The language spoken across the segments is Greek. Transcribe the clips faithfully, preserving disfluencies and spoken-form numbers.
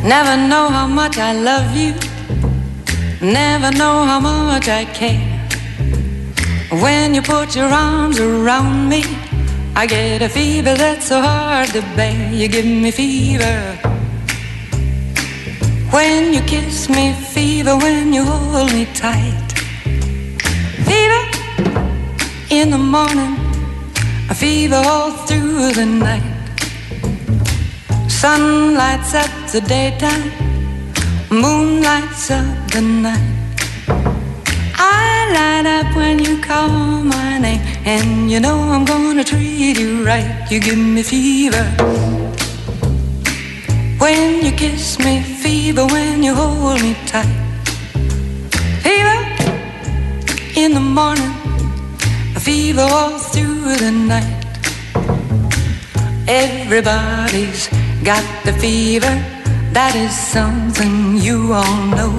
Never know how much I love you. Never know how much I care. When you put your arms around me, I get a fever that's so hard to bear. You give me fever when you kiss me, fever when you hold me tight. Fever in the morning, a fever all through the night. Sun lights up the daytime, moon lights up the night. I light up when you call my name, and you know I'm gonna treat you right. You give me fever when you kiss me, fever when you hold me tight. Fever in the morning, a fever all through the night. Everybody's got the fever, that is something you all know.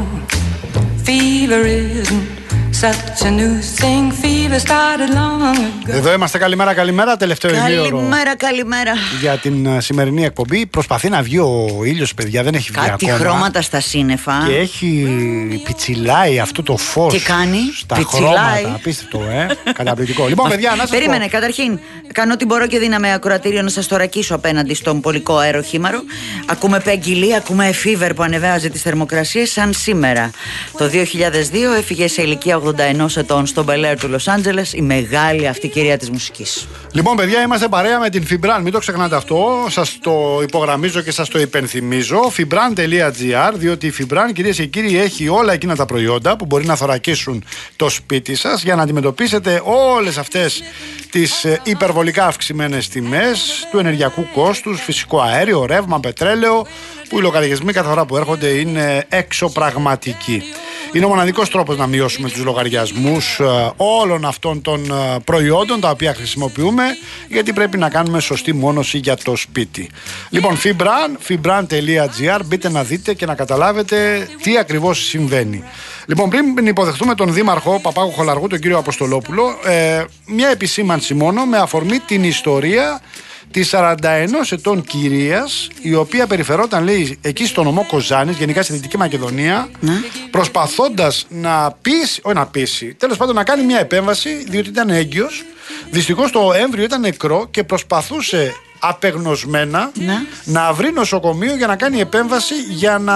Fever isn't such a new thing, fever started long ago. Εδώ είμαστε, καλημέρα, καλημέρα, τελευταίο ημίωρο. Καλημέρα, καλημέρα. Για την uh, σημερινή εκπομπή. Προσπαθεί να βγει ο ήλιος, παιδιά, δεν έχει βγει Κάτι ακόμα. χρώματα στα σύννεφα. Και έχει πιτσιλάει αυτό το φως. Τι κάνει, στα πιτσιλάει. χρώματα. Απίστευτο, ε. Καταπληκτικό. Λοιπόν, παιδιά, να σας Περίμενε, πω. καταρχήν, κάνω ό,τι μπορώ και δύναμη ακροατήριο να σας το ρακίσω απέναντι στον πολικό αεροχήμαρο. Ακούμε Peggy Lee, ακούμε Fever που ανεβάζει τις θερμοκρασίες σαν σήμερα. Το δύο χιλιάδες δύο έφυγε σε ηλικία ογδόντα ενός ετών στον Μπελέρ του Λος Άντζελες η μεγάλη αυτή κυρία της μουσικής. Λοιπόν, παιδιά, είμαστε παρέα με την Fibran. Μην το ξεχνάτε αυτό. Σας το υπογραμμίζω και σας το υπενθυμίζω. Fibran τελεία τζι άρ, διότι η Fibran, κυρίες και κύριοι, έχει όλα εκείνα τα προϊόντα που μπορεί να θωρακίσουν το σπίτι σας για να αντιμετωπίσετε όλες αυτές τις υπερβολικά αυξημένες τιμές του ενεργειακού κόστους, φυσικό αέριο, ρεύμα, πετρέλαιο, που οι λογαριασμοί κάθε φορά που έρχονται είναι εξωπραγματικοί. Είναι ο μοναδικός τρόπος να μειώσουμε τους λογαριασμούς όλων αυτών των προϊόντων τα οποία χρησιμοποιούμε, γιατί πρέπει να κάνουμε σωστή μόνωση για το σπίτι. Λοιπόν, Fibran, Fibran τελεία τζι άρ, μπείτε να δείτε και να καταλάβετε τι ακριβώς συμβαίνει. Λοιπόν, πριν υποδεχτούμε τον Δήμαρχο Παπάγου Χολαργού, τον κύριο Αποστολόπουλο, ε, μια επισήμανση μόνο με αφορμή την ιστορία της σαράντα ενός ετών κυρίας, η οποία περιφερόταν, λέει, εκεί στο νομό Κοζάνης, γενικά στη Δυτική Μακεδονία, ναι, προσπαθώντας να πείσει, όχι να πείσει, τέλος πάντων να κάνει μια επέμβαση, διότι ήταν έγκυος. Δυστυχώς το έμβριο ήταν νεκρό και προσπαθούσε απεγνωσμένα, ναι, να βρει νοσοκομείο για να κάνει επέμβαση για να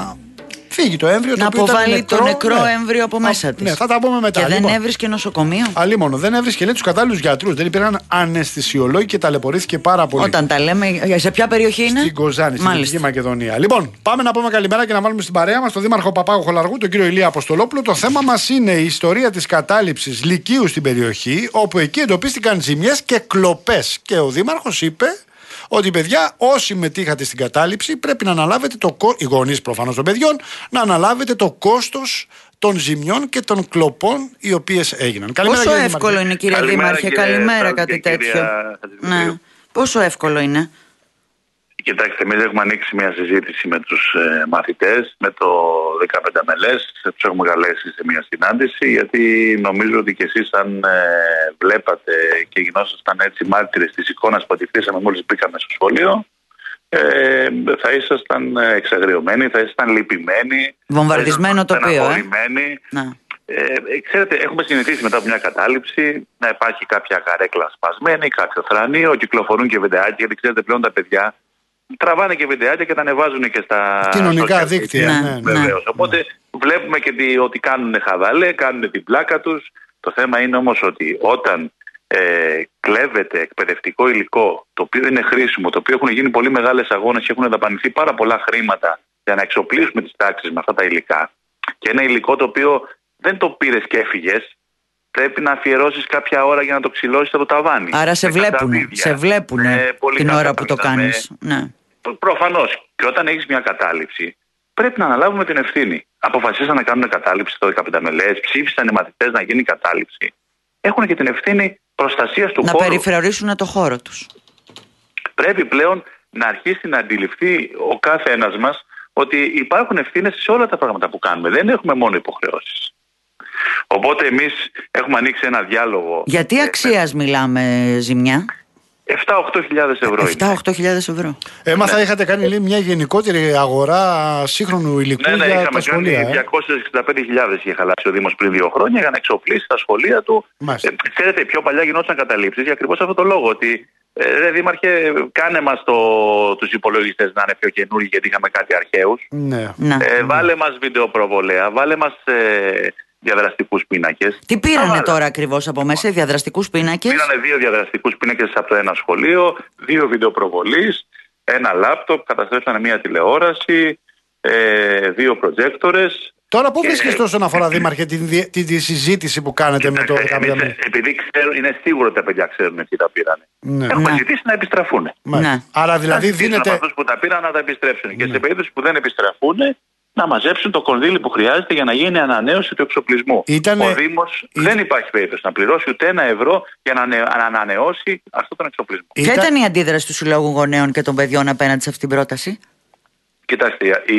φύγει το έμβριο. Να το αποβάλει νεκρό, το νεκρό ναι, έμβριο από μέσα της. Ναι, θα τα πούμε μετά. Και λοιπόν, δεν έβρισκε νοσοκομείο. Αλίμονο, δεν έβρισκε, λέει, τους κατάλληλους γιατρούς. Δεν υπήρχαν αναισθησιολόγοι και ταλαιπωρήθηκε πάρα πολύ. Όταν τα λέμε, σε ποια περιοχή είναι? Στην Κοζάνη, στην Δυτική Μακεδονία. Λοιπόν, πάμε να πούμε καλημέρα και να βάλουμε στην παρέα μας τον Δήμαρχο Παπάγου Χολαργού, τον κύριο Ηλία Αποστολόπουλο. Το θέμα μας είναι η ιστορία της κατάληψης λυκείου στην περιοχή, όπου εκεί εντοπίστηκαν ζημιές και κλοπές. Και ο Δήμαρχος είπε ότι, παιδιά, όσοι μετήχατε στην κατάληψη πρέπει να αναλάβετε το κόστος, οι γονείς προφανώς των παιδιών, να αναλάβετε το κόστος των ζημιών και των κλοπών οι οποίες έγιναν. Καλημέρα, πόσο εύκολο Δήμαρχε. Είναι, κύριε καλημέρα, Δήμαρχε, κύριε καλημέρα, κάτι τέτοιο. Ναι. Πόσο εύκολο είναι? Κοιτάξτε, εμείς έχουμε ανοίξει μια συζήτηση με τους ε, μαθητές, με το δεκαπέντε μελές, τους έχουμε καλέσει σε μια συνάντηση, γιατί νομίζω ότι και εσείς αν ε, βλέπατε και γινόσασταν έτσι μάρτυρες της εικόνας που αντιθήσαμε μόλις μπήκαμε στο σχολείο, ε, θα ήσασταν εξαγριωμένοι, θα ήσασταν λυπημένοι. Βομβαρδισμένο τοπίο, ε. Ε, ξέρετε, έχουμε συνηθίσει μετά από μια κατάληψη να υπάρχει κάποια καρέκλα σπασμένη, κάποιο θρανείο, κυκλοφορούν και βιντεάκια, γιατί ξέρετε πλέον τα παιδιά τραβάνε και βιντεάκια και τα ανεβάζουν και στα κοινωνικά δίκτυα. Ναι, ναι, βεβαίως. Ναι. Οπότε βλέπουμε και τι, ότι κάνουν χαβαλέ, κάνουν την πλάκα τους. Το θέμα είναι όμως ότι όταν ε, κλέβεται εκπαιδευτικό υλικό, το οποίο είναι χρήσιμο, το οποίο έχουν γίνει πολύ μεγάλες αγώνες και έχουν δαπανηθεί πάρα πολλά χρήματα για να εξοπλίσουμε τις τάξεις με αυτά τα υλικά, και ένα υλικό το οποίο δεν το πήρες και έφυγες, πρέπει να αφιερώσεις κάποια ώρα για να το ξυλώσεις από το ταβάνι. Άρα σε βλέπουν, σε βλέπουν ε, την ώρα που το κάνεις. Ναι. Προφανώς. Και όταν έχεις μια κατάληψη, πρέπει να αναλάβουμε την ευθύνη. Αποφασίσαν να κάνουν κατάληψη το δεκαπέντε μελές, ψήφισαν οι μαθητές να γίνει κατάληψη. Έχουν και την ευθύνη προστασίας του να χώρου. Να περιφρουρήσουν το χώρο τους. Πρέπει πλέον να αρχίσει να αντιληφθεί ο κάθε ένας μας ότι υπάρχουν ευθύνες σε όλα τα πράγματα που κάνουμε. Δεν έχουμε μόνο υποχρεώσεις. Οπότε εμείς έχουμε ανοίξει ένα διάλογο. Γιατί αξίας με... μιλάμε, ζημιά? επτά με οκτώ χιλιάδες ευρώ. επτά με οκτώ χιλιάδες ευρώ. Έμαθα, Ναι. είχατε κάνει λέει, μια γενικότερη αγορά σύγχρονου υλικού Ναι, ναι, για είχαμε τα σχολεία. κάνει Ε. διακόσιες εξήντα πέντε χιλιάδες είχε χαλάσει ο Δήμος πριν δύο χρόνια για να εξοπλίσει τα σχολεία του. Μάλιστα. Ε, ξέρετε, πιο παλιά γινόταν καταλήψεις για ακριβώς αυτό το λόγο. Ότι ε, ρε Δήμαρχε, κάνε μας το, τους υπολογιστές να είναι πιο καινούργιοι γιατί είχαμε κάτι αρχαίους. Ναι. Να. Ε, βάλε μας βιντεοπροβολέα, βάλε μας ε, διαδραστικούς πίνακες. Τι πήρανε βάλε. τώρα ακριβώς από μέσα, οι διαδραστικούς πίνακες? Πήρανε δύο διαδραστικούς πίνακες από το ένα σχολείο, δύο βιντεοπροβολής, ένα λάπτοπ, καταστρέψανε μια τηλεόραση, ε, δύο προτζέκτορες. Τώρα πού Και- βρίσκεστε όσον αφορά, Δήμαρχε, τη, δι- τη, τη συζήτηση που κάνετε με το Κοιτάξτε, εμείς, Δεκάμινο? επειδή ξέρουν, είναι σίγουρο ότι τα παιδιά ξέρουν τι τα πήρανε. Ναι. Έχουμε Ναι. ζητήσει να επιστραφούν. Μάλιστα. Ναι. Άρα δηλαδή Να ζητήσουν από δίνετε. αυτούς που τα πήραν να τα επιστρέψουν. Και σε περίπτωση που δεν επιστραφούν, να μαζέψουν το κονδύλι που χρειάζεται για να γίνει ανανέωση του εξοπλισμού. Ήτανε- Ο Δήμος Ή- δεν υπάρχει περίπτωση να πληρώσει ούτε ένα ευρώ για να, ανε- να ανανεώσει αυτόν τον εξοπλισμό. Ποια ήταν η αντίδραση του Συλλόγου Γονέων και των Παιδιών απέναντι σε αυτή την πρόταση? Κοιτάξτε, οι...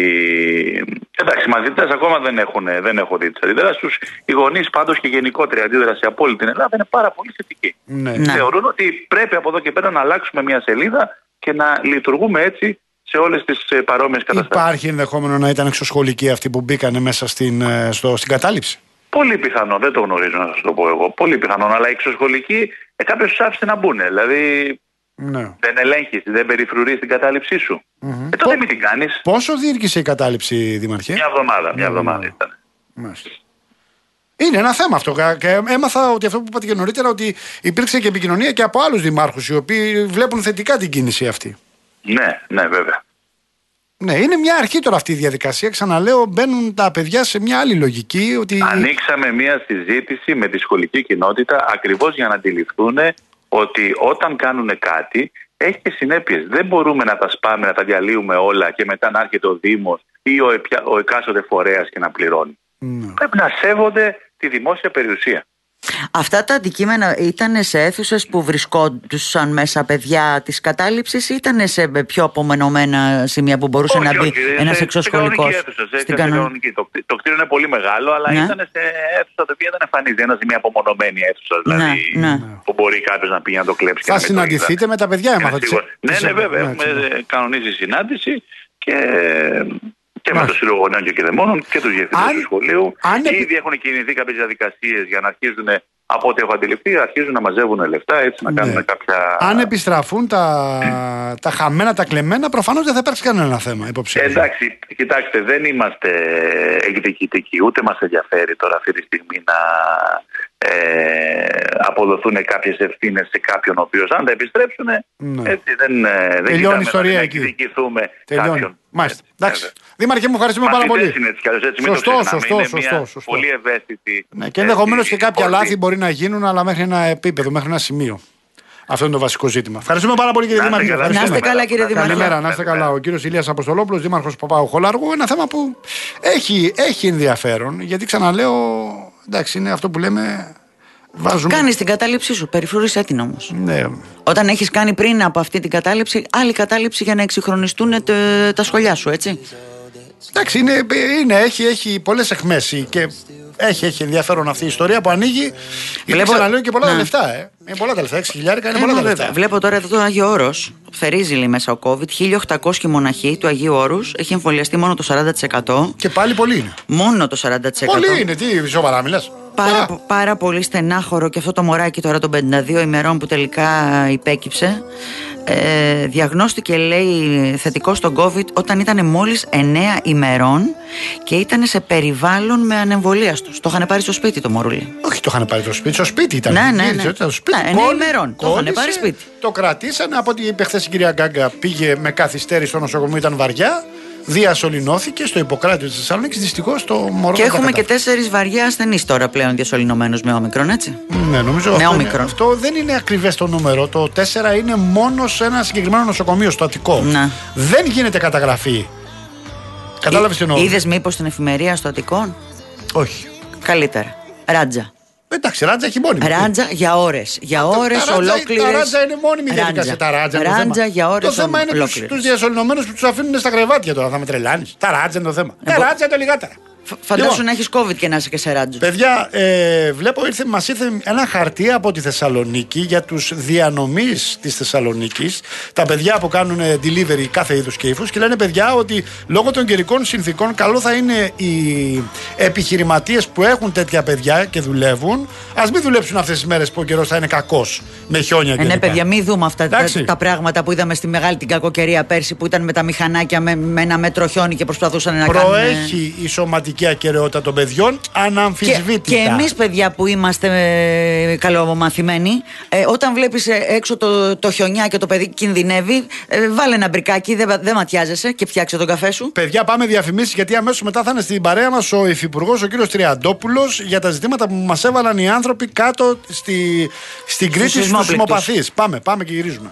εντάξει, οι μαθητές ακόμα δεν έχουν, δεν έχουν δει τις αντιδράσεις τους. Οι γονείς πάντως και γενικότερη αντίδραση από όλη την Ελλάδα είναι πάρα πολύ θετική. Ναι. Ναι. Θεωρούν ότι πρέπει από εδώ και πέρα να αλλάξουμε μια σελίδα και να λειτουργούμε έτσι σε όλες τις ε, παρόμοιες καταστάσεις. Υπάρχει ενδεχόμενο να ήταν εξωσχολικοί αυτοί που μπήκανε μέσα στην, ε, στο, στην κατάληψη. Πολύ πιθανό, δεν το γνωρίζω να σας το πω εγώ. Πολύ πιθανό, αλλά οι εξωσχολικοί ε, κάποιος τους άφησε να μπουν. Δηλαδή Ναι. δεν ελέγχεις, δεν περιφρουρείς την κατάληψή σου. Mm-hmm. Ε, τότε μην την κάνεις. Πόσο διήρκησε η κατάληψη, Δήμαρχε? Μια εβδομάδα, μια εβδομάδα εβδομάδα. ήταν. Μάλιστα. Είναι ένα θέμα αυτό. Και έμαθα ότι αυτό που είπατε και νωρίτερα, ότι υπήρξε και επικοινωνία και από άλλους δημάρχους οι οποίοι βλέπουν θετικά την κίνηση αυτή. Ναι, ναι, βέβαια. Ναι, είναι μια αρχή τώρα αυτή η διαδικασία. Ξαναλέω, μπαίνουν τα παιδιά σε μια άλλη λογική. Ότι... Ανοίξαμε μια συζήτηση με τη σχολική κοινότητα ακριβώς για να αντιληφθούν ότι όταν κάνουν κάτι έχει και συνέπειες. Δεν μπορούμε να τα σπάμε, να τα διαλύουμε όλα και μετά να έρχεται ο Δήμος ή ο, επια... ο εκάστοτε φορέας και να πληρώνει. Ναι. Πρέπει να σέβονται τη δημόσια περιουσία. Αυτά τα αντικείμενα ήταν σε αίθουσες που βρισκόντουσαν μέσα παιδιά της κατάληψης ή ήταν σε πιο απομονωμένα σημεία που μπορούσε Όχι, να μπει όχι, ένας σε- εξωσχολικός? σε κανονική αίθουσα, σε- Στην σε κανονική. κανονική. Το, κτί- το κτίριο είναι πολύ μεγάλο, αλλά Ναι. ήταν σε αίθουσα το οποίο δεν εμφανίζεται. Ένα μια απομονωμένη αίθουσα, δηλαδή Ναι, ναι. που μπορεί κάποιο να πήγε να το κλέψει. και Θα να μην το είδα. συναντηθείτε με τα παιδιά, έμαθα. Είναι τις- σίγουρο. Ναι, τις- ναι, βέβαια. ναι, Έχουμε τις- ε, κανονίσει συνάντηση και, και με Μάλιστα. το Σύλλογο Γονέων και Κηδεμόνων και του διευθυντές Αν- του σχολείου. αν επι- Ήδη έχουν κινηθεί κάποιες διαδικασίες για να αρχίζουν, από ό,τι έχω αντιληφθεί, αρχίζουν να μαζεύουν λεφτά έτσι να Ναι. κάνουν κάποια. Αν επιστραφούν τα, τα χαμένα, τα κλεμμένα, προφανώς δεν θα υπάρξει κανένα θέμα υποψήφιο. Εντάξει, κοιτάξτε, δεν είμαστε εκδικητικοί, ούτε μας ενδιαφέρει τώρα αυτή τη στιγμή να ε, αποδοθούν κάποιες ευθύνες σε κάποιον ο οποίος αν τα επιστρέψουν, Ναι. έτσι δεν, ε, δεν Τελειώνει η κοιτάμε ιστορία να εκεί. εκδικηθούμε Τελειώνει. κάποιον. Μάλιστα. Έτσι, Εντάξει. βέβαια. Δήμαρχε, μου ευχαριστούμε πάρα Μαθητές πολύ. είναι έτσι κι αλλιώς, έτσι, μην το Σωστό, ξεχνάμε. σωστό, Είναι σωστό, μια σωστό. πολύ ευαίσθητη. Ναι, και ενδεχομένω και έτσι, κάποια ορμή. λάθη μπορεί να γίνουν, αλλά μέχρι ένα επίπεδο, μέχρι ένα σημείο. Αυτό είναι το βασικό ζήτημα. Ευχαριστούμε πάρα πολύ, κύριε Να είστε Δήμαρχε. καλά. Να είστε Ευχαριστούμε. καλά, κύριε Δήμαρχε. Καλημέρα, να είστε καλά. Ο κύριος Ηλίας Αποστολόπουλος, Δήμαρχος Παπάου Χολαργού. Ένα θέμα που έχει, έχει ενδιαφέρον, γιατί ξαναλέω, εντάξει, είναι αυτό που λέμε. Βάζουμε. Κάνεις την κατάληψή σου, περιφρούρισέ την όμως. Ναι. Όταν έχεις κάνει πριν από αυτή την κατάληψη άλλη κατάληψη για να εξυγχρονιστούν τε- τα σχολιά σου, έτσι. Εντάξει, είναι, είναι, έχει, έχει πολλές αιχμές και έχει, έχει ενδιαφέρον αυτή η ιστορία που ανοίγει. Γιατί Βλέπω- ξαναλέω και πολλά τα Ναι. λεφτά. Ε. Είναι πολλά τα λεφτά. έξι χιλιάρικα είναι Ε, πολλά μα τα βέβαια. λεφτά. Βλέπω τώρα εδώ το Άγιο Όρος. Θερίζει λέει μέσα ο COVID. χίλια οκτακόσιοι μοναχοί του Αγίου Όρους. Έχει εμβολιαστεί μόνο το σαράντα τοις εκατό. Και πάλι πολύ είναι. Μόνο το σαράντα τοις εκατό. Πολύ είναι. Τι σοβαρά μιλάς. Πάρα, Α, πάρα πολύ στενάχωρο και αυτό το μωράκι τώρα των πενήντα δύο ημερών που τελικά υπέκυψε. Ε, διαγνώστηκε λέει θετικό στον COVID όταν ήταν μόλις εννέα ημερών και ήταν σε περιβάλλον με ανεμβολίαστους. Το είχαν πάρει στο σπίτι το μωρούλι. όχι, το είχαν πάρει το σπίτι. Στο σπίτι ήταν. Ναι, ναι, Γύρισε, ναι. ήταν στο σπίτι. Ναι, εννέα Κόλλη- ημερών. Το είχαν κόλλησε, πάρει σπίτι. Το κρατήσανε. Από ό,τι είπε χθες η κυρία Γκάγκα, πήγε με καθυστέρηση στο νοσοκομείο, ήταν βαριά. Διασωληνώθηκε στο Ιπποκράτιο της Θεσσαλονίκης. Δυστυχώς το μωρό Και δεν τα έχουμε και κατάφερε. τέσσερις βαριά ασθενείς τώρα πλέον διασωληνωμένους με όμικρον, έτσι. Ναι, νομίζω Με αυτό, είναι, όμικρον. αυτό δεν είναι ακριβές το νούμερο. Το τέσσερα είναι μόνο σε ένα συγκεκριμένο νοσοκομείο, στο Αττικό. Ναι. Δεν γίνεται καταγραφή. Κατάλαβες τι εννοώ. Είδες μήπως την εφημερία στο Αττικό? Όχι. Καλύτερα. Ράτζα. Εντάξει, ράτζα έχει μόνιμη. Ράτζα για ώρες. Για Τα- ώρες τα ράτζα- ολόκληρες. Τα ράτζα είναι μόνιμη Ράντζα. διαδικασία. Τα ράτζα είναι το Ράντζα θέμα. για ώρες Το θέμα είναι τους, ολόκληρες. τους διασωληνωμένους που τους αφήνουν στα κρεβάτια τώρα. Θα με τρελάνεις. Τα ράτζα είναι το θέμα. Ε, Τα μπο- ράτζα είναι το λιγότερα. Φαντάσου Λοιπόν, να έχεις COVID και να είσαι και σε ράτζο. παιδιά, ε, βλέπω ήρθε, μας ήρθε ένα χαρτί από τη Θεσσαλονίκη για τους διανομείς της Θεσσαλονίκης. Τα παιδιά που κάνουν delivery κάθε είδους και ύφους και λένε, παιδιά, ότι λόγω των καιρικών συνθήκων καλό θα είναι οι επιχειρηματίες που έχουν τέτοια παιδιά και δουλεύουν, ας μην δουλέψουν αυτές τις μέρες που ο καιρός θα είναι κακός με χιόνια και Ε, ναι, λοιπά. παιδιά, μην δούμε αυτά τα, Εντάξει. τα πράγματα που είδαμε στη μεγάλη την κακοκαιρία πέρσι, που ήταν με τα μηχανάκια με, με ένα μέτρο χιόνι και προσπαθούσαν να κάνουν. Προέχει η σωματική ακεραιότητα των παιδιών αναμφισβήτητα. Και, και εμείς, παιδιά, που είμαστε ε, καλομαθημένοι, ε, όταν βλέπεις ε, έξω το, το χιονιά και το παιδί κινδυνεύει, ε, βάλε ένα μπρικάκι, δεν δε ματιάζεσαι και φτιάξε τον καφέ σου. Παιδιά, πάμε διαφημίσεις, γιατί αμέσως μετά θα είναι στην παρέα μας ο Υφυπουργός, ο κύριος Τριαντόπουλος, για τα ζητήματα που μας έβαλαν οι άνθρωποι κάτω στη, στην Κρήτη στους σεισμόπληκτους. σεισμοπαθείς. Πάμε, πάμε και γυρίζουμε.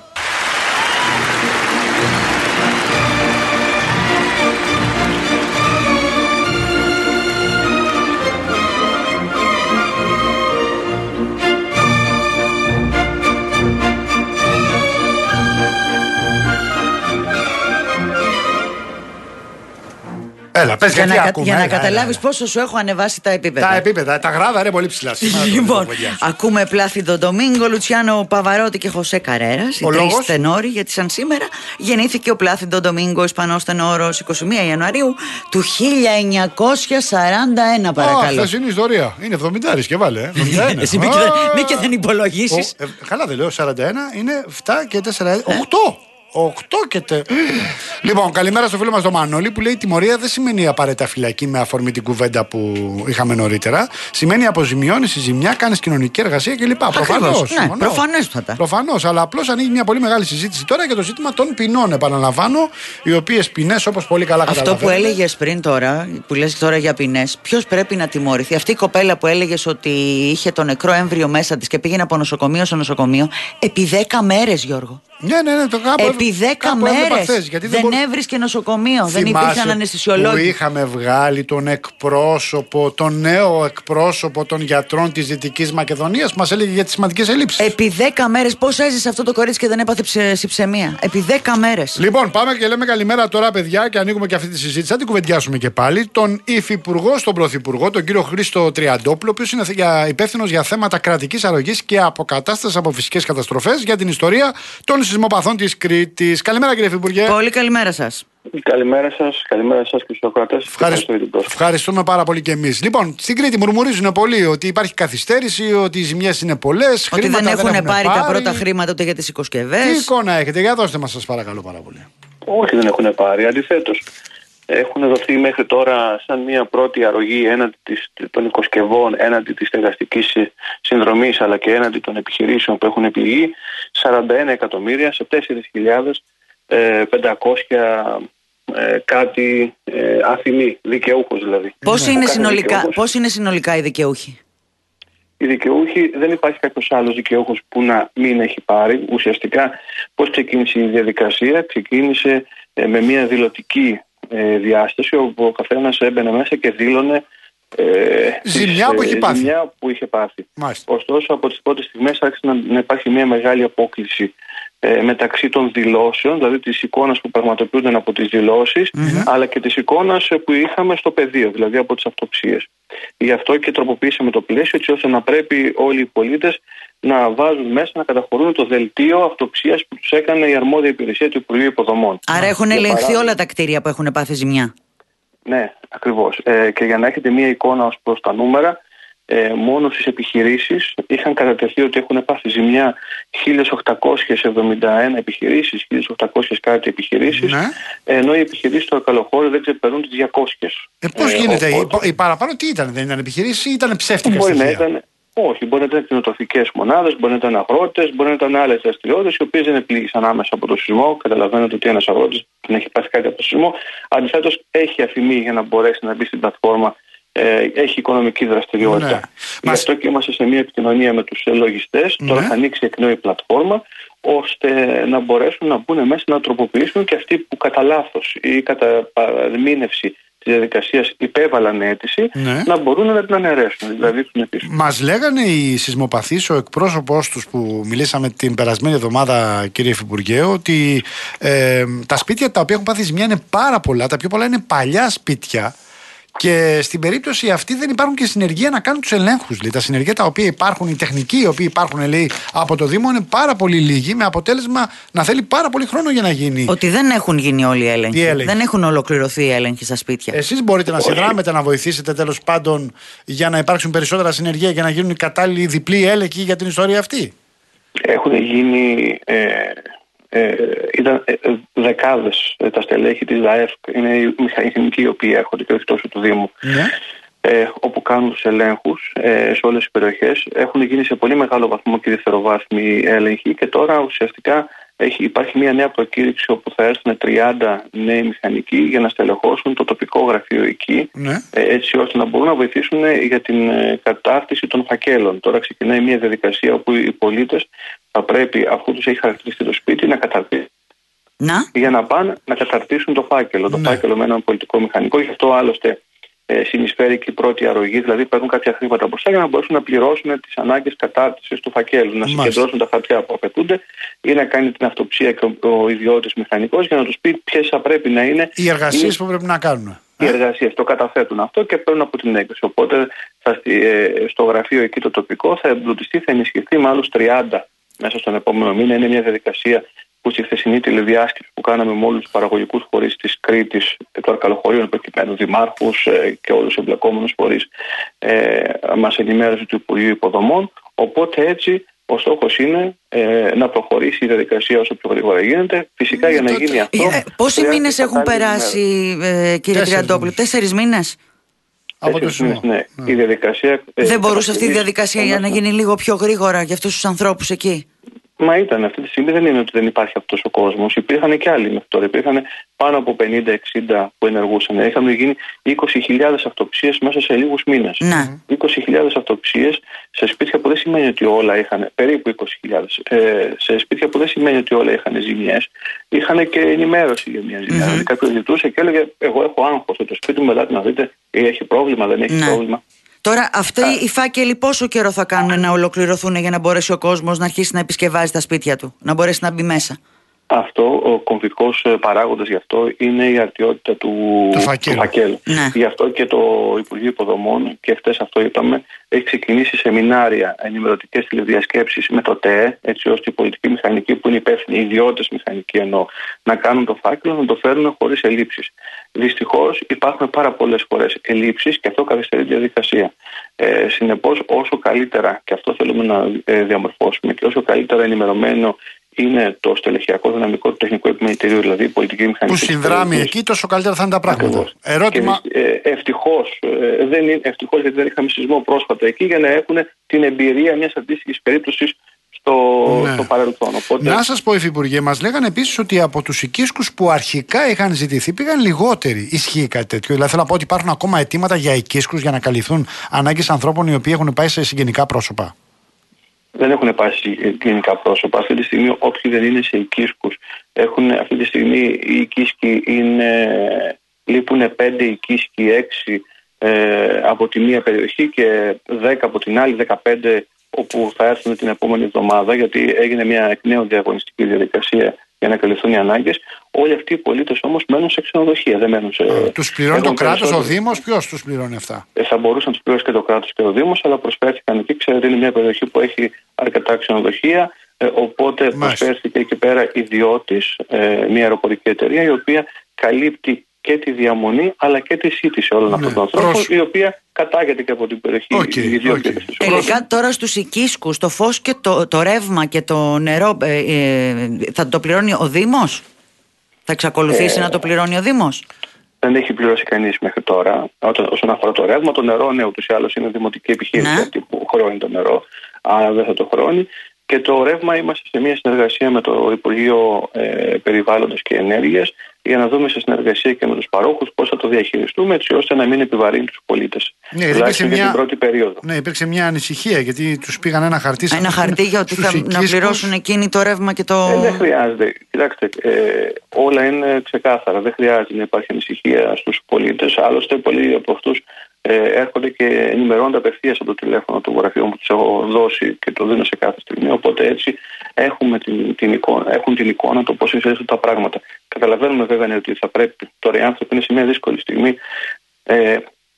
Έλα, πες, Για γιατί να, ακούμε. για να έλα, καταλάβεις έλα, έλα. πόσο σου έχω ανεβάσει τα επίπεδα. Τα επίπεδα, τα γράδα είναι πολύ ψηλά σήμερα. Λοιπόν, το παιδιά. ακούμε Πλάθυντο Ντομίνγκο, Λουτσιάνο Παβαρότη και Χωσέ Καρέρας, οι Ο τρεις λόγος? τενόροι, γιατί σαν σήμερα γεννήθηκε ο Πλάθυντο Ντομίνγκο, Ισπανός τενόρος, εικοστή πρώτη Ιανουαρίου του χίλια εννιακόσια σαράντα ένα, παρακαλώ. Α, είναι ιστορία. Είναι εβδομήντα και βάλε. ε, εβδομήντα ένα. Εσύ μη και Α, δεν- μη και δεν υπολογίσεις. ο- ε, Καλά δεν λέω, σαράντα ένα είναι επτά και τέσσερα. οκτώ. οκτώ και τε... Λοιπόν, καλημέρα στο φίλο μας τον Μανώλη που λέει: η τιμωρία δεν σημαίνει απαραίτητα φυλακή με αφορμή την κουβέντα που είχαμε νωρίτερα. Σημαίνει αποζημιώνεις, ζημιά, κάνεις κοινωνική εργασία κλπ. Προφανώς. Ναι, προφανέστατα. Προφανώς, αλλά απλώς ανοίγει μια πολύ μεγάλη συζήτηση τώρα για το ζήτημα των ποινών. Επαναλαμβάνω, οι οποίες ποινές, όπως πολύ καλά Αυτό που καταλαβαίνετε. έλεγες πριν τώρα, που λες τώρα για ποινές, ποιος πρέπει να τιμωρηθεί? Αυτή η κοπέλα που έλεγες ότι είχε το νεκρό έμβριο μέσα της και πήγαινε από νοσοκομείο σε νοσοκομείο επί δέκα μέρες, Γιώργο. Ναι, ναι, ναι, το κάπου, Επί δέκα κάπου έβλεπα μέρες. χθες, γιατί δεν μπορούσα- έβρισκε νοσοκομείο, δεν Θυμάσαι υπήρχαν που αναισθησιολόγοι. είχαμε βγάλει τον εκπρόσωπο, τον νέο εκπρόσωπο των γιατρών της Δυτικής Μακεδονίας που μας έλεγε για τις σημαντικές έλλειψεις. Επί δέκα μέρες. Πώς έζησε αυτό το κορίτσι και δεν έπαθε ψε- συψαιμία? Επί δέκα μέρες. Λοιπόν, πάμε και λέμε καλημέρα τώρα, παιδιά, και ανοίγουμε και αυτή τη συζήτηση. Θα την κουβεντιάσουμε και πάλι. Τον Υφυπουργό στον Πρωθυπουργό, τον κύριο Χρήστο Τριαντόπουλο, ο οποίος είναι υπεύθυνος για θέματα κρατικής αρρωγής και αποκατάστασης από φυσικές καταστροφές για την ιστορία των σεισμοπαθών της Κρήτης. Καλημέρα, κύριε Υφυπουργέ. Πολύ καλημέρα σας. Καλημέρα σας, καλημέρα σας και στους ακροατές. Ευχαριστ... Ευχαριστούμε πάρα πολύ και εμείς. Λοιπόν, στην Κρήτη μουρμουρίζουν πολύ ότι υπάρχει καθυστέρηση, ότι οι ζημιές είναι πολλές. Ότι δεν έχουν πάρει, πάρει τα πρώτα χρήματα ούτε για τις Τι οικοσκευές. εικόνα έχετε, για δώστε μας, σας παρακαλώ πάρα πολύ. Όχι, δεν έχουν πάρει. Αντιθέτως, έχουν δοθεί μέχρι τώρα σαν μια πρώτη αρρωγή έναντι της, των οικοσκευών, έναντι της στεγαστικής συνδρομής αλλά και έναντι των επιχειρήσεων που έχουν πληγεί σαράντα ένα εκατομμύρια σε τέσσερις χιλιάδες πεντακόσια ε, κάτι ε, αθηνοί, δικαιούχους δηλαδή. Πώς Ο είναι, κάθε συνολικά, δικαιούχος- πώς είναι συνολικά οι δικαιούχοι? Οι δικαιούχοι, δεν υπάρχει κάποιος άλλος δικαιούχος που να μην έχει πάρει. Ουσιαστικά πώς ξεκίνησε η διαδικασία? Ξεκίνησε ε, με μια δηλωτική ε, διάσταση όπου ο καθένας έμπαινε μέσα και δήλωνε ε, Ζημιά τις, που είχε ε, πάθει. ζημιά που είχε πάθει. Μάλιστα. Ωστόσο, από τις πρώτες στιγμές άρχισε να, να υπάρχει μια μεγάλη απόκληση ε, μεταξύ των δηλώσεων, δηλαδή της εικόνας που πραγματοποιούνταν από τις δηλώσεις, αλλά και της εικόνας ε, που είχαμε στο πεδίο, δηλαδή από τις αυτοψίες. Γι' αυτό και τροποποιήσαμε το πλαίσιο, έτσι ώστε να πρέπει όλοι οι πολίτες να βάζουν μέσα, να καταχωρούν το δελτίο αυτοψίας που τους έκανε η αρμόδια υπηρεσία του Υπουργείου Υποδομών. Άρα έχουν Για ελεγχθεί παράδειγμα- όλα τα κτίρια που έχουν πάθει ζημιά. Ναι, ακριβώς. Ε, και για να έχετε μία εικόνα ως προς τα νούμερα, ε, μόνο στις επιχειρήσεις είχαν κατατεθεί ότι έχουν πάθει ζημιά χίλια οκτακόσιες εβδομήντα ένα επιχειρήσεις, χίλια οκτακόσιες κάτι επιχειρήσεις, Ναι. ενώ οι επιχειρήσεις στο Ακαλοχώρι δεν ξεπερνούν τις διακόσιες. Ε, πώς Ε, γίνεται, οπότε- οι, οι παραπάνω τι ήταν, δεν ήταν επιχειρήσεις ή ήταν ψεύτικα Μπορεί να στοιχεία? ήταν, όχι, μπορεί να ήταν κτηνοτροφικές μονάδες, μπορεί να ήταν αγρότες, μπορεί να ήταν άλλες δραστηριότητες, οι οποίες δεν επλήγησαν άμεσα από το σεισμό. Καταλαβαίνετε ότι ένας αγρότης δεν έχει πάθει κάτι από το σεισμό. Αντιθέτως, έχει αφημί για να μπορέσει να μπει στην πλατφόρμα, ε, έχει οικονομική δραστηριότητα. Ναι. Γι' Μας- αυτό και είμαστε σε μια επικοινωνία με τους λογιστές. Ναι. Τώρα θα ανοίξει εκ νέου η πλατφόρμα, ώστε να μπορέσουν να μπουν μέσα να τροποποιήσουν και αυτοί που κατά λάθος ή κατά παραμήνευση της διαδικασίας υπέβαλαν αίτηση, Ναι. να μπορούν να την αναιρέσουν, δηλαδή την επίσημη. Μας λέγανε οι σεισμοπαθείς, ο εκπρόσωπός τους που μιλήσαμε την περασμένη εβδομάδα, κύριε Υφυπουργέ, ότι ε, τα σπίτια τα οποία έχουν πάθει ζημιά είναι πάρα πολλά. Τα πιο πολλά είναι παλιά σπίτια Και στην περίπτωση αυτή δεν υπάρχουν και συνεργεία να κάνουν τους ελέγχους. Τα συνεργεία τα οποία υπάρχουν, οι τεχνικοί οι οποίοι υπάρχουν, λέει, από το Δήμο είναι πάρα πολύ λίγοι, με αποτέλεσμα να θέλει πάρα πολύ χρόνο για να γίνει. Ότι δεν έχουν γίνει όλοι οι έλεγχοι. έλεγχοι. Δεν έχουν ολοκληρωθεί οι έλεγχοι στα σπίτια. Εσείς μπορείτε να συνδράμετε, να βοηθήσετε τέλος πάντων για να υπάρξουν περισσότερα συνεργεία και να γίνουν οι κατάλληλοι διπλοί έλεγχοι για την ιστορία αυτή? Έχουν γίνει. Ε... Ε, ήταν ε, δεκάδες ε, τα στελέχη της ΔΑΕΦ, είναι οι μηχανικοί οι οποίοι έρχονται και όχι τόσο του Δήμου, ναι. ε, όπου κάνουν τους ελέγχους ε, σε όλες τις περιοχές. Έχουν γίνει σε πολύ μεγάλο βαθμό και δευτεροβάθμιοι έλεγχοι και τώρα ουσιαστικά έχει, υπάρχει μια νέα προκήρυξη όπου θα έρθουν τριάντα νέοι μηχανικοί για να στελεχώσουν το τοπικό γραφείο εκεί, ναι. ε, έτσι ώστε να μπορούν να βοηθήσουν για την ε, κατάρτιση των φακέλων. Τώρα ξεκινάει μια διαδικασία όπου οι πολίτες θα πρέπει, αφού τους έχει χαρακτηριστεί το σπίτι, να καταρτήσουν. Να. Για να πάνε να καταρτήσουν το φάκελο. Ναι. Το φάκελο με έναν πολιτικό μηχανικό. Γι' αυτό άλλωστε ε, συνεισφέρει και η πρώτη αρρωγή, δηλαδή παίρνουν κάποια χρήματα μπροστά για να μπορέσουν να πληρώσουν τις ανάγκες κατάρτισης του φακέλου. Να συγκεντρώσουν τα χαρτιά που απαιτούνται ή να κάνει την αυτοψία και ο, ο ιδιώτης μηχανικός για να τους πει ποιες θα πρέπει να είναι οι εργασίες που πρέπει να κάνουν. Οι εργασίες το καταθέτουν αυτό και παίρνουν από την έγκριση. Οπότε θα, ε, στο γραφείο εκεί το τοπικό θα εμπλουτιστεί, θα ενισχυθεί με άλλους τριάντα μέσα στον επόμενο μήνα. Είναι μια διαδικασία που στη χθεσινή τηλεδιάσκεψη που κάναμε με όλους τους παραγωγικούς φορείς της Κρήτης, του Αρκαλοχωρίων προκειμένου, δημάρχους ε, και όλους τους εμπλεκόμενους φορείς, ε, μας ενημέρωσε του Υπουργείου Υποδομών. Οπότε έτσι ο στόχος είναι ε, να προχωρήσει η διαδικασία όσο πιο γρήγορα γίνεται. Φυσικά για να γίνει αυτό. Ε, πόσοι μήνες έχουν περάσει, ε, κύριε Τριαντόπουλο, τέσσερις μήνες? Από το μήνες, ναι. Ναι. Η διαδικασία, δεν μπορούσε αυτή η διαδικασία για να γίνει λίγο πιο γρήγορα για αυτούς τους ανθρώπους εκεί? Μα ήταν αυτή τη στιγμή, δεν είναι ότι δεν υπάρχει αυτός ο κόσμος. Υπήρχαν και άλλοι μέχρι τώρα. Υπήρχαν πάνω από πενήντα εξήντα που ενεργούσαν. Είχαν γίνει είκοσι χιλιάδες αυτοψίες μέσα σε λίγους μήνες. Να. είκοσι χιλιάδες αυτοψίες σε σπίτια που δεν σημαίνει ότι όλα είχαν, περίπου είκοσι χιλιάδες, ε, σε σπίτια που δεν σημαίνει ότι όλα είχαν ζημιές. Είχαν και ενημέρωση για μια ζημιά. Mm-hmm. Δηλαδή κάποιος ζητούσε και έλεγε: εγώ έχω άγχος, το σπίτι μου, ελάτε να δείτε, έχει πρόβλημα, δεν έχει να. πρόβλημα. Τώρα, αυτοί Α. οι φάκελοι πόσο καιρό θα κάνουν να ολοκληρωθούν για να μπορέσει ο κόσμος να αρχίσει να επισκευάζει τα σπίτια του, να μπορέσει να μπει μέσα? Αυτό, ο κομβικός παράγοντας γι' αυτό είναι η αρτιότητα του, του φακέλου. Του φακέλου. Ναι. Γι' αυτό και το Υπουργείο Υποδομών, και χτες αυτό είπαμε, έχει ξεκινήσει σεμινάρια, ενημερωτικές τηλεδιασκέψεις με το ΤΕΕ, έτσι ώστε οι πολιτικοί μηχανικοί που είναι υπεύθυνοι, οι ιδιώτες μηχανικοί εννοώ, να κάνουν το φάκελο, να το φέρουν χωρίς ελλείψεις. Δυστυχώς υπάρχουν πάρα πολλές φορές ελλείψεις και αυτό καθυστερεί τη διαδικασία. Ε, συνεπώς, όσο καλύτερα, και αυτό θέλουμε να ε, διαμορφώσουμε, και όσο καλύτερα ενημερωμένο είναι το στελεχειακό δυναμικό του τεχνικού επιμελητηρίου, δηλαδή η πολιτική μηχανική. Που συνδράμει εκεί, τόσο καλύτερα θα είναι τα πράγματα. Ερώτημα. Και, ε, ευτυχώς, ε, δεν είναι, ευτυχώς γιατί δεν είχαμε σεισμό πρόσφατα εκεί, για να έχουν την εμπειρία μιας αντίστοιχης περίπτωσης στο, ναι. στο παρελθόν. Οπότε... Να σας πω, Υφυπουργέ, μας λέγανε επίσης ότι από τους οικίσκους που αρχικά είχαν ζητηθεί πήγαν λιγότεροι. Ισχύει κάτι τέτοιο? Δηλαδή θέλω να πω ότι υπάρχουν ακόμα αιτήματα για οικίσκους για να καλυφθούν ανάγκες ανθρώπων οι οποίοι έχουν πάει σε συγγενικά πρόσωπα. Δεν έχουν πάει σε συγγενικά πρόσωπα. Αυτή τη στιγμή όποιοι δεν είναι σε οικίσκους έχουν, αυτή τη στιγμή οι οικίσκοι είναι, λείπουν πέντε οικίσκοι, έξι ε, από τη μία περιοχή και δέκα από την άλλη, δεκαπέντε όπου θα έρθουν την επόμενη εβδομάδα, γιατί έγινε μια εκ νέου διαγωνιστική διαδικασία για να καλυφθούν οι ανάγκες. Όλοι αυτοί οι πολίτες όμως μένουν σε ξενοδοχεία, δεν μένουν σε. Τους πληρώνει το κράτος, ο Δήμος, ποιος τους πληρώνει αυτά? Ε, θα μπορούσαν να τους πληρώσει και το κράτος και ο Δήμος, αλλά προσφέρθηκαν εκεί. Ξέρετε, είναι μια περιοχή που έχει αρκετά ξενοδοχεία, ε, οπότε Μάλιστα. προσφέρθηκε εκεί πέρα ιδιώτης, ε, μια αεροπορική εταιρεία, η οποία καλύπτει και τη διαμονή αλλά και τη σύντηση όλων ναι. αυτών των ανθρώπων, Προς... η οποία κατάγεται και από την περιοχή. Okay, okay. Τελικά τώρα στους οικίσκους το φως και το, το ρεύμα και το νερό ε, ε, θα το πληρώνει ο Δήμος? Θα εξακολουθήσει ε, να το πληρώνει ο Δήμος? Δεν έχει πληρώσει κανείς μέχρι τώρα. Όταν, όσον αφορά το ρεύμα, το νερό, ναι, ούτως ή άλλως είναι δημοτική επιχείρηση ναι. που χρεώνει το νερό, άρα δεν θα το χρεώνει. Και το ρεύμα είμαστε σε μια συνεργασία με το Υπουργείο ε, Περιβάλλοντος και Ενέργειας για να δούμε σε συνεργασία και με τους παρόχους πώς θα το διαχειριστούμε, έτσι ώστε να μην επιβαρύνει τους πολίτες. Ναι, υπήρξε μια... την πρώτη περίοδο. Ναι, υπήρξε μια ανησυχία γιατί τους πήγαν ένα χαρτί. Ένα χαρτί για ότι θα οικίσκους. Να πληρώσουν εκείνοι το ρεύμα και το. Ε, δεν χρειάζεται. Κοιτάξτε, ε, όλα είναι ξεκάθαρα. Δεν χρειάζεται να υπάρχει ανησυχία στους πολίτες. Άλλωστε, πολλοί από αυτούς ε, έρχονται και ενημερώνονται απευθείας από το τηλέφωνο του γραφείου που τους έχω δώσει και το δίνω σε κάθε στιγμή. Οπότε έτσι έχουμε την, την εικόνα, έχουν την εικόνα το πώς εξελίσσονται τα πράγματα. Καταλαβαίνουμε βέβαια ότι θα πρέπει τώρα οι άνθρωποι είναι σε μια δύσκολη στιγμή. Ε,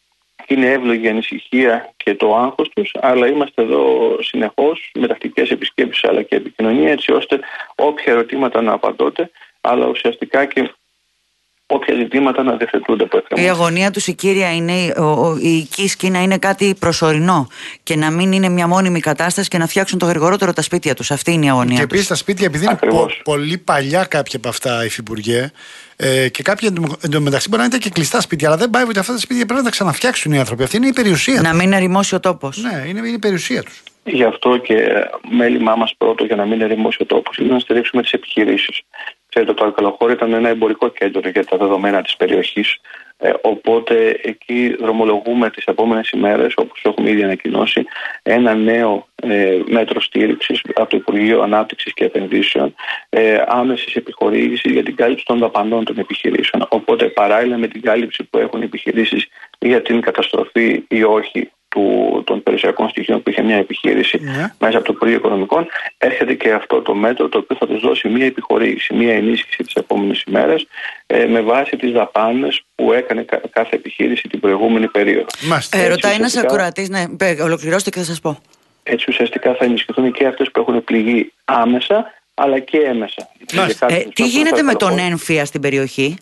και είναι εύλογη η ανησυχία και το άγχος τους, αλλά είμαστε εδώ συνεχώς με τακτικές επισκέψεις αλλά και επικοινωνία, έτσι ώστε όποια ερωτήματα να απαντώνται, αλλά ουσιαστικά και όποια ζητήματα να διαθετούνται από εκκρεμούν. Η αγωνία τους η κύρια είναι ο, ο, η οικία σκηνή είναι κάτι προσωρινό και να μην είναι μια μόνιμη κατάσταση και να φτιάξουν το γρηγορότερο τα σπίτια τους. Αυτή είναι η αγωνία τους. Και επίσης τα σπίτια, επειδή είναι πο, πολύ παλιά κάποια από αυτά, υφυπουργέ, ε, και κάποια εντωμεταξύ μπορεί να είναι και κλειστά σπίτια, αλλά δεν πάει ότι αυτά τα σπίτια πρέπει να τα ξαναφτιάξουν οι άνθρωποι. Αυτή είναι η περιουσία. Να μην ερημώσει ο τόπος. Ναι, είναι, είναι η περιουσία τους. Γι' αυτό και μέλημά μας πρώτο για να μην ερημώσει ο τόπος είναι να στηρίξουμε τις επιχειρήσεις. Ξέρετε, το Αρκαλοχώρι ήταν ένα εμπορικό κέντρο για τα δεδομένα της περιοχής. Ε, οπότε εκεί δρομολογούμε τις επόμενες ημέρες, όπως έχουμε ήδη ανακοινώσει, ένα νέο ε, μέτρο στήριξης από το Υπουργείο Ανάπτυξης και Επενδύσεων, ε, άμεσης επιχορήγησης για την κάλυψη των δαπανών των επιχειρήσεων. Οπότε παράλληλα με την κάλυψη που έχουν οι επιχειρήσεις για την καταστροφή ή όχι του, των περιουσιακών στοιχείων που είχε μια επιχείρηση yeah. μέσα από το Υπουργείο Οικονομικών, έρχεται και αυτό το μέτρο το οποίο θα τους δώσει μια επιχορήγηση, μια ενίσχυση τις επόμενες ημέρες ε, με βάση τις δαπάνες που έκανε κα, κάθε επιχείρηση την προηγούμενη περίοδο. Ε, ρωτάει ένας ακροατής, ναι, ολοκληρώστε και θα σας πω. Έτσι ουσιαστικά θα ενισχυθούν και αυτές που έχουν πληγεί άμεσα αλλά και έμεσα. Ε, τι γίνεται με τον έμφυα στην περιοχή?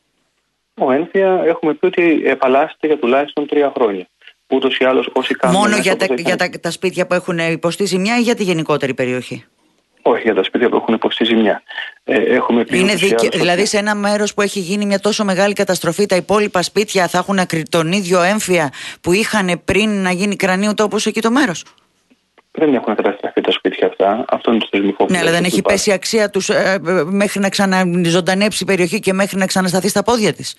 Ο έμφυα έχουμε πει ότι επαλλάσσεται για τουλάχιστον τρία χρόνια. Ούτως ή άλλως όσοι κάνουν. Μόνο για, τα, για τα, τα σπίτια που έχουν υποστεί ζημιά ή για τη γενικότερη περιοχή? Όχι, για τα σπίτια που έχουν υποστεί ζημιά. Ε, έχουμε πει είναι δικαι... Δηλαδή σε ένα μέρος που έχει γίνει μια τόσο μεγάλη καταστροφή, τα υπόλοιπα σπίτια θα έχουν τον ίδιο έμφυα που είχαν πριν να γίνει κρανίου τόπος εκεί το μέρος? Δεν έχουν καταστραφεί τα σπίτια αυτά. Αυτό είναι το θεσμικό που. Ναι, αλλά δεν έχει πέσει η αξία τους ε, μέχρι να ξαναζωντανέψει η περιοχή και μέχρι να ξανασταθεί στα πόδια της?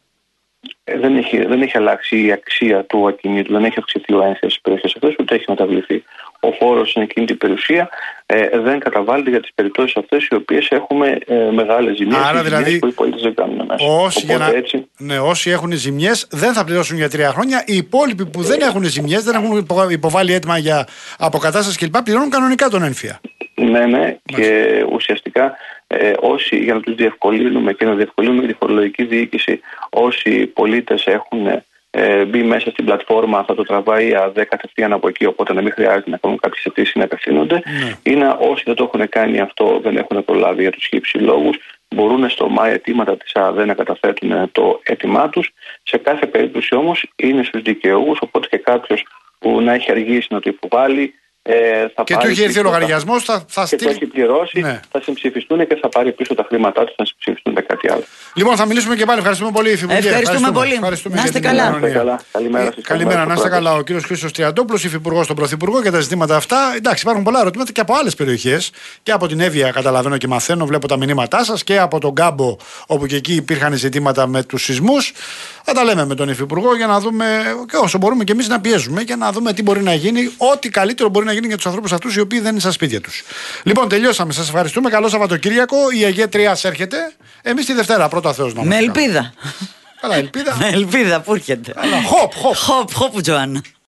Ε, δεν, έχει, δεν έχει αλλάξει η αξία του ακινήτου, δεν έχει αυξηθεί ο έμφυας στις περιοχές αυτές, ούτε έχει μεταβληθεί. Ο φόρος στην εκείνη την περιουσία ε, δεν καταβάλλεται για τις περιπτώσεις αυτές οι οποίες έχουμε ε, μεγάλες ζημιές. Άρα δηλαδή που οι πολίτες δεν κάνουν μέσα. Όσοι, για να... έτσι... ναι, όσοι έχουν ζημιές δεν θα πληρώσουν για τρία χρόνια. Οι υπόλοιποι που δεν έχουν ζημιές, δεν έχουν υποβάλει έτοιμα για αποκατάσταση κλπ. Πληρώνουν κανονικά τον έμφυα. Ναι, ναι, Μάλιστα. Και ουσιαστικά ε, όσοι, για να τους διευκολύνουμε και να διευκολύνουμε τη φορολογική διοίκηση, όσοι πολίτες έχουν ε, μπει μέσα στην πλατφόρμα, θα το τραβάει η ΑΔΕ κατευθείαν από εκεί, οπότε να μην χρειάζεται να κάνουν κάποιες αιτήσεις να απευθύνονται. Ναι. Είναι όσοι δεν το έχουν κάνει αυτό, δεν έχουν προλάβει για τους χύψη λόγους, μπορούν στο ΜΑΙ αιτήματα της ΑΔΕ να καταθέτουν το αίτημά τους. Σε κάθε περίπτωση όμως είναι στους δικαιούχους, οπότε και κάποιος που να έχει αργήσει να το υποβάλει, Ε, θα και του έχει έρθει ο λογαριασμός, θα, θα στείλει. Και το έχει πληρώσει, ναι. Θα συμψηφιστούν και θα πάρει πίσω τα χρήματά του, θα συμψηφιστούν με κάτι άλλο. Λοιπόν, θα μιλήσουμε και πάλι. Ευχαριστούμε πολύ, Υφυπουργέ. Ευχαριστούμε, ευχαριστούμε πολύ. Ευχαριστούμε να είστε καλά. καλά. Καλημέρα σας. Καλημέρα, να είστε καλά. Ο κύριος Χρήστος Τριαντόπουλος, Υφυπουργός στον Πρωθυπουργό, για τα ζητήματα αυτά. Εντάξει, υπάρχουν πολλά ερωτήματα και από άλλες περιοχές. Και από την Εύβοια, καταλαβαίνω και μαθαίνω, βλέπω τα μηνύματά σας. Και από τον Κάμπο, όπου και εκεί υπήρχαν ζητήματα με τους σεισμούς. Θα τα λέμε με τον Υφυπουργό για να δούμε και όσο μπορούμε και εμείς να πιέζουμε για να δούμε τι μπορεί να γίνει, ό,τι καλύτερο μπορεί να γίνει για τους ανθρώπους αυτούς οι οποίοι δεν είναι στα σπίτια τους. Λοιπόν, τελειώσαμε. Σας ευχαριστούμε. Καλό Σαββατοκύριακο. Η Αιγαία τρία έρχεται. Εμείς τη Δευτέρα, πρώτα Θεός να μας. Με ελπίδα. Καλά, ελπίδα. Με ελπίδα που έρχεται. Χοπ, χοπ. Χοπ, χοπ, Τζοάννα.